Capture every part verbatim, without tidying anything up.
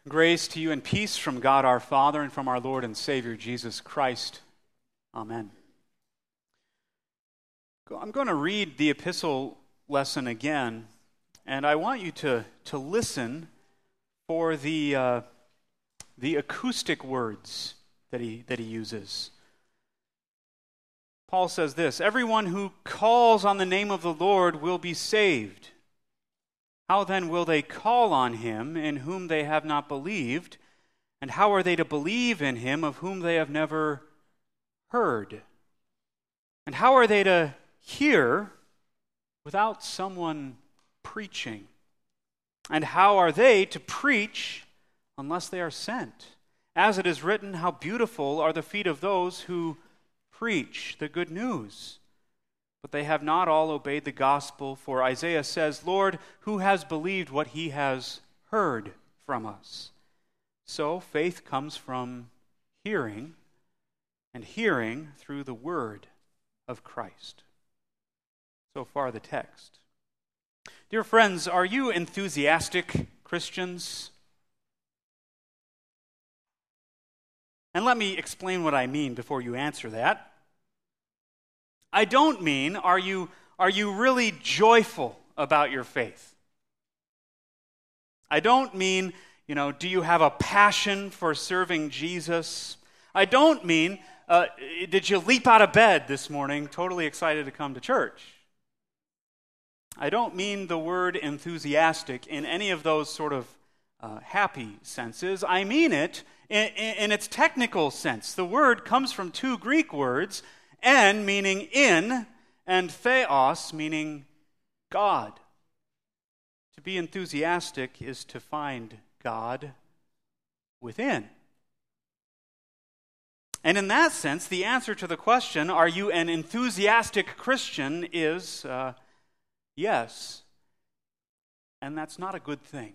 Grace to you and peace from God our Father and from our Lord and Savior Jesus Christ. Amen. I'm going to read the epistle lesson again, and I want you to, to listen for the, uh, the acoustic words that he, that he uses. Paul says this, "Everyone who calls on the name of the Lord will be saved. How then will they call on him in whom they have not believed? And how are they to believe in him of whom they have never heard? And how are they to hear without someone preaching? And how are they to preach unless they are sent? As it is written, how beautiful are the feet of those who preach the good news. But they have not all obeyed the gospel, for Isaiah says, 'Lord, who has believed what he has heard from us?' So faith comes from hearing, and hearing through the word of Christ." So far the text. Dear friends, are you enthusiastic Christians? And let me explain what I mean before you answer that. I don't mean, are you, are you really joyful about your faith? I don't mean, you know, do you have a passion for serving Jesus? I don't mean, uh, did you leap out of bed this morning totally excited to come to church? I don't mean the word enthusiastic in any of those sort of uh, happy senses. I mean it in, in, in its technical sense. The word comes from two Greek words, en meaning in, and theos meaning God. To be enthusiastic is to find God within. And in that sense, the answer to the question, are you an enthusiastic Christian, is uh, yes. And that's not a good thing.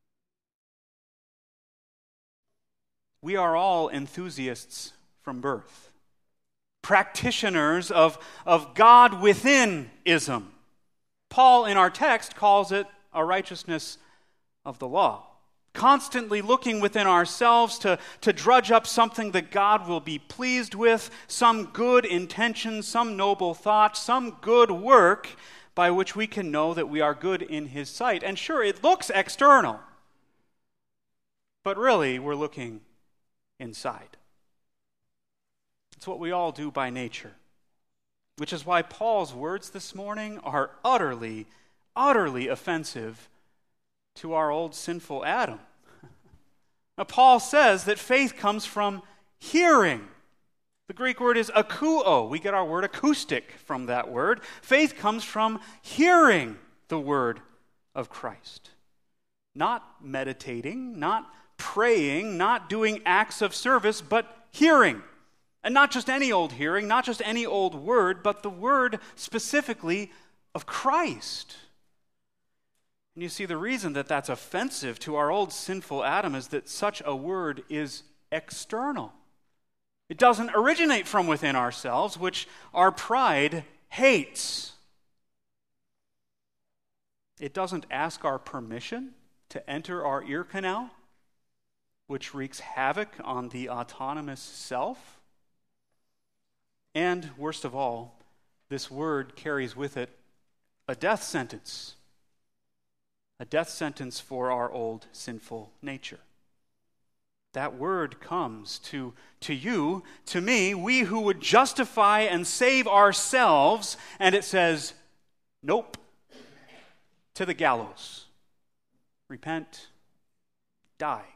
We are all enthusiasts from birth. Practitioners of, of God within-ism. Paul, in our text, calls it a righteousness of the law. Constantly looking within ourselves to, to drudge up something that God will be pleased with, some good intention, some noble thought, some good work by which we can know that we are good in his sight. And sure, it looks external, but really we're looking inside. It's what we all do by nature, which is why Paul's words this morning are utterly, utterly offensive to our old sinful Adam. Now, Paul says that faith comes from hearing. The Greek word is akouo. We get our word acoustic from that word. Faith comes from hearing the word of Christ. Not meditating, not praying, not doing acts of service, but hearing. And not just any old hearing, not just any old word, but the word specifically of Christ. And you see, the reason that that's offensive to our old sinful Adam is that such a word is external. It doesn't originate from within ourselves, which our pride hates. It doesn't ask our permission to enter our ear canal, which wreaks havoc on the autonomous self. And worst of all, this word carries with it a death sentence. A death sentence for our old sinful nature. That word comes to, to you, to me, we who would justify and save ourselves, and it says, nope, to the gallows. Repent, die.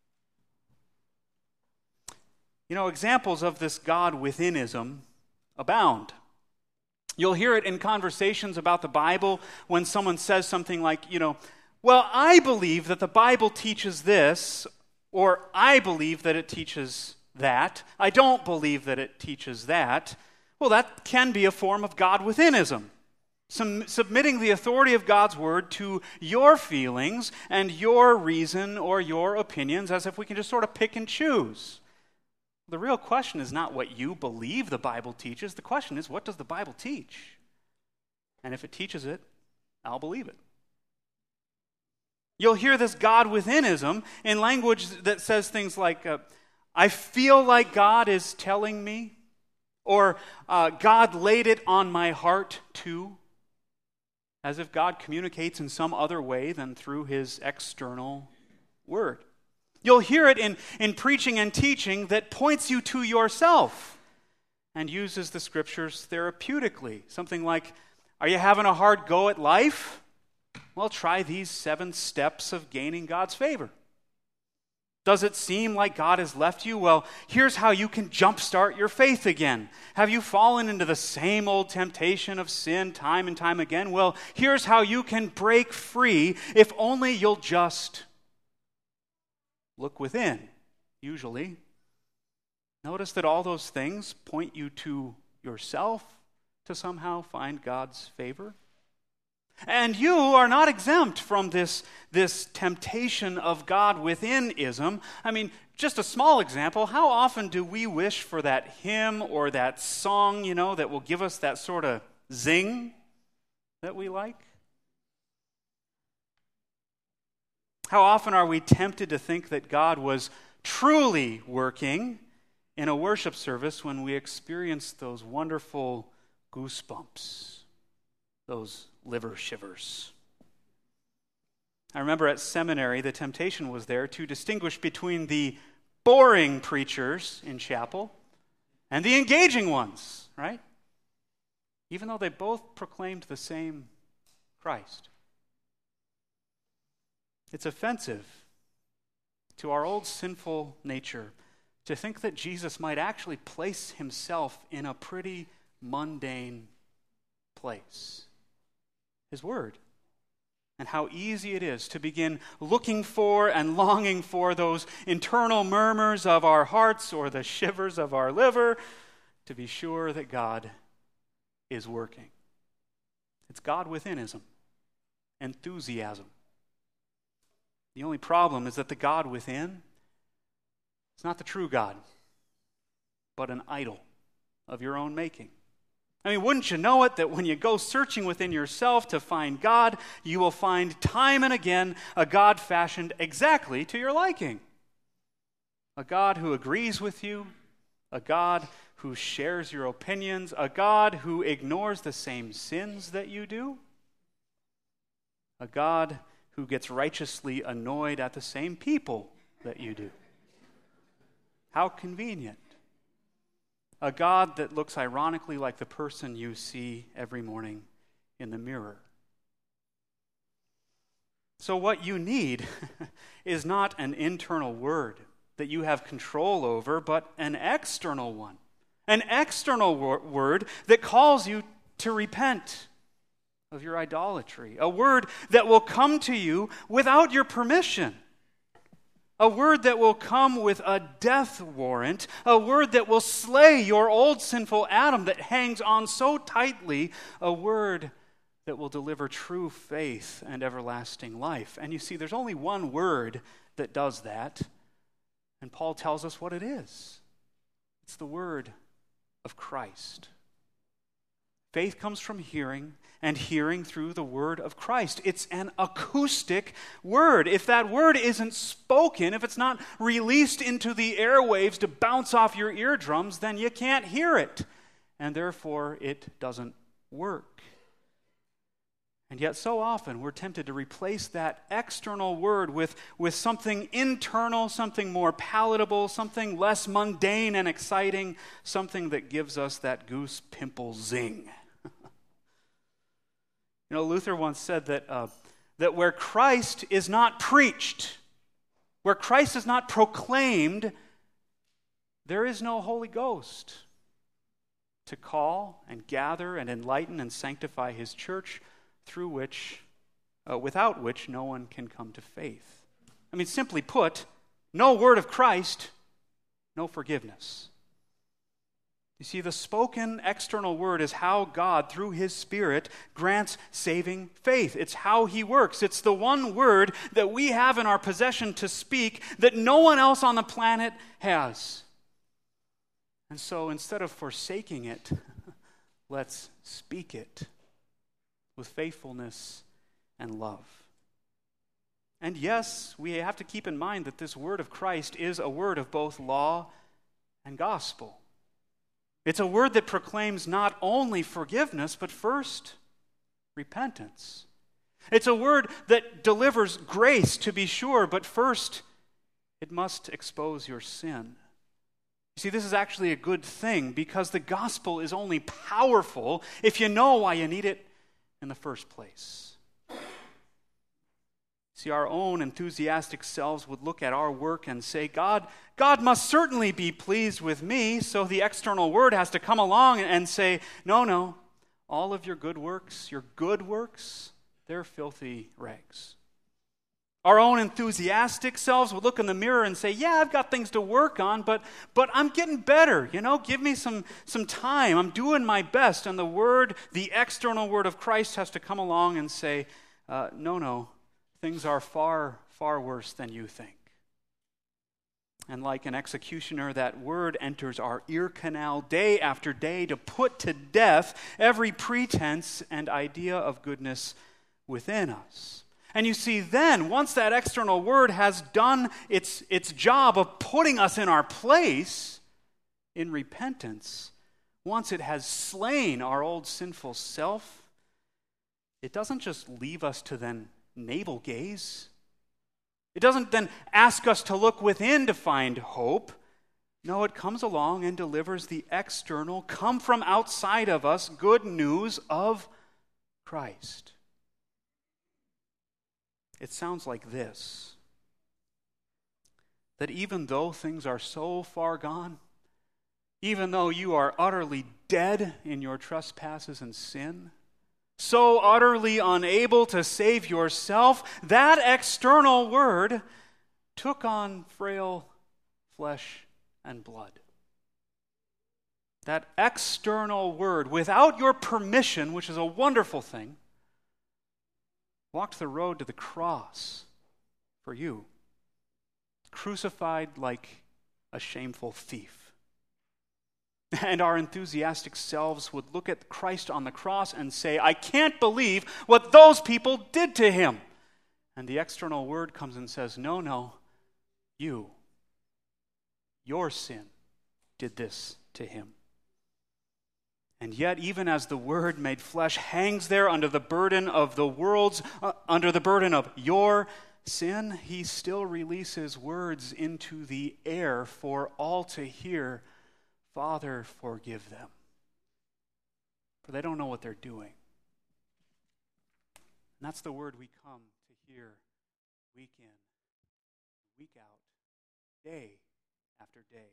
You know, examples of this God withinism abound. You'll hear it in conversations about the Bible when someone says something like, you know, well, I believe that the Bible teaches this, or I believe that it teaches that. I don't believe that it teaches that. Well, that can be a form of God withinism. Some, submitting the authority of God's word to your feelings and your reason or your opinions as if we can just sort of pick and choose. The real question is not what you believe the Bible teaches. The question is, what does the Bible teach? And if it teaches it, I'll believe it. You'll hear this God withinism in language that says things like, uh, I feel like God is telling me, or uh, God laid it on my heart too, as if God communicates in some other way than through his external word. You'll hear it in, in preaching and teaching that points you to yourself and uses the scriptures therapeutically. Something like, are you having a hard go at life? Well, try these seven steps of gaining God's favor. Does it seem like God has left you? Well, here's how you can jumpstart your faith again. Have you fallen into the same old temptation of sin time and time again? Well, here's how you can break free if only you'll just look within, usually. Notice that all those things point you to yourself to somehow find God's favor. And you are not exempt from this, this temptation of God within-ism. I mean, just a small example, how often do we wish for that hymn or that song, you know, that will give us that sort of zing that we like? How often are we tempted to think that God was truly working in a worship service when we experience those wonderful goosebumps, those liver shivers? I remember at seminary, the temptation was there to distinguish between the boring preachers in chapel and the engaging ones, right? Even though they both proclaimed the same Christ. It's offensive to our old sinful nature to think that Jesus might actually place himself in a pretty mundane place. His word. And how easy it is to begin looking for and longing for those internal murmurs of our hearts or the shivers of our liver to be sure that God is working. It's God withinism, enthusiasm. The only problem is that the God within is not the true God, but an idol of your own making. I mean, wouldn't you know it that when you go searching within yourself to find God, you will find time and again a God fashioned exactly to your liking. A God who agrees with you, a God who shares your opinions, a God who ignores the same sins that you do, a God who gets righteously annoyed at the same people that you do. How convenient. A God that looks ironically like the person you see every morning in the mirror. So what you need is not an internal word that you have control over, but an external one. An external wor- word that calls you to repent of your idolatry. A word that will come to you without your permission. A word that will come with a death warrant. A word that will slay your old sinful Adam that hangs on so tightly. A word that will deliver true faith and everlasting life. And you see, there's only one word that does that. And Paul tells us what it is. It's the word of Christ. Faith comes from hearing, and hearing through the word of Christ. It's an acoustic word. If that word isn't spoken, if it's not released into the airwaves to bounce off your eardrums, then you can't hear it. And therefore, it doesn't work. And yet so often we're tempted to replace that external word with, with something internal, something more palatable, something less mundane and exciting, something that gives us that goose pimple zing. You know, Luther once said that, uh, that where Christ is not preached, where Christ is not proclaimed, there is no Holy Ghost to call and gather and enlighten and sanctify his church, through which, uh, without which no one can come to faith. I mean, simply put, no word of Christ, no forgiveness. You see, the spoken external word is how God, through his Spirit, grants saving faith. It's how he works. It's the one word that we have in our possession to speak that no one else on the planet has. And so instead of forsaking it, let's speak it with faithfulness and love. And yes, we have to keep in mind that this word of Christ is a word of both law and gospel. It's a word that proclaims not only forgiveness, but first, repentance. It's a word that delivers grace, to be sure, but first, it must expose your sin. You see, this is actually a good thing because the gospel is only powerful if you know why you need it in the first place. See, our own enthusiastic selves would look at our work and say, God, God must certainly be pleased with me, so the external word has to come along and say, no, no, all of your good works, your good works, they're filthy rags. Our own enthusiastic selves would look in the mirror and say, yeah, I've got things to work on, but but I'm getting better, you know, give me some, some time. I'm doing my best. And the word, the external word of Christ has to come along and say, uh, no, no, things are far, far worse than you think. And like an executioner, that word enters our ear canal day after day to put to death every pretense and idea of goodness within us. And you see, then, once that external word has done its, its job of putting us in our place in repentance, once it has slain our old sinful self, it doesn't just leave us to then navel gaze. It doesn't then ask us to look within to find hope. No, it comes along and delivers the external, come from outside of us, good news of Christ. It sounds like this, that even though things are so far gone, even though you are utterly dead in your trespasses and sin, so utterly unable to save yourself, that external word took on frail flesh and blood. That external word, without your permission, which is a wonderful thing, walked the road to the cross for you, crucified like a shameful thief. And our enthusiastic selves would look at Christ on the cross and say, I can't believe what those people did to him. And the external word comes and says, no, no, you, your sin did this to him. And yet, even as the Word made flesh hangs there under the burden of the world's, uh, under the burden of your sin, he still releases words into the air for all to hear. Father, forgive them, for they don't know what they're doing. And that's the word we come to hear week in, week out, day after day.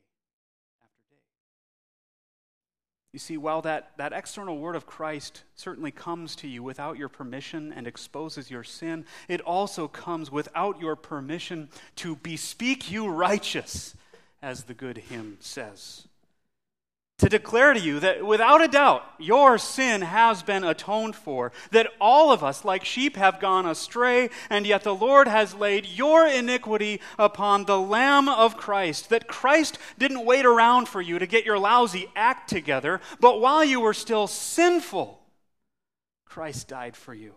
You see, while that, that external word of Christ certainly comes to you without your permission and exposes your sin, it also comes without your permission to bespeak you righteous, as the good hymn says. To declare to you that without a doubt your sin has been atoned for, that all of us like sheep have gone astray, and yet the Lord has laid your iniquity upon the Lamb of Christ, that Christ didn't wait around for you to get your lousy act together, but while you were still sinful, Christ died for you.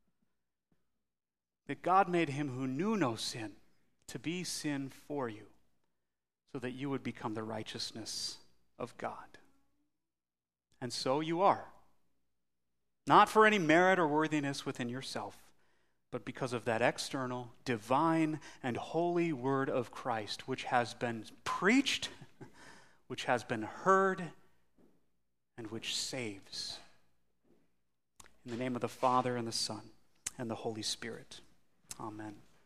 That God made him who knew no sin to be sin for you, so that you would become the righteousness of God. And so you are. Not for any merit or worthiness within yourself, but because of that external, divine, and holy word of Christ, which has been preached, which has been heard, and which saves. In the name of the Father, and the Son, and the Holy Spirit. Amen.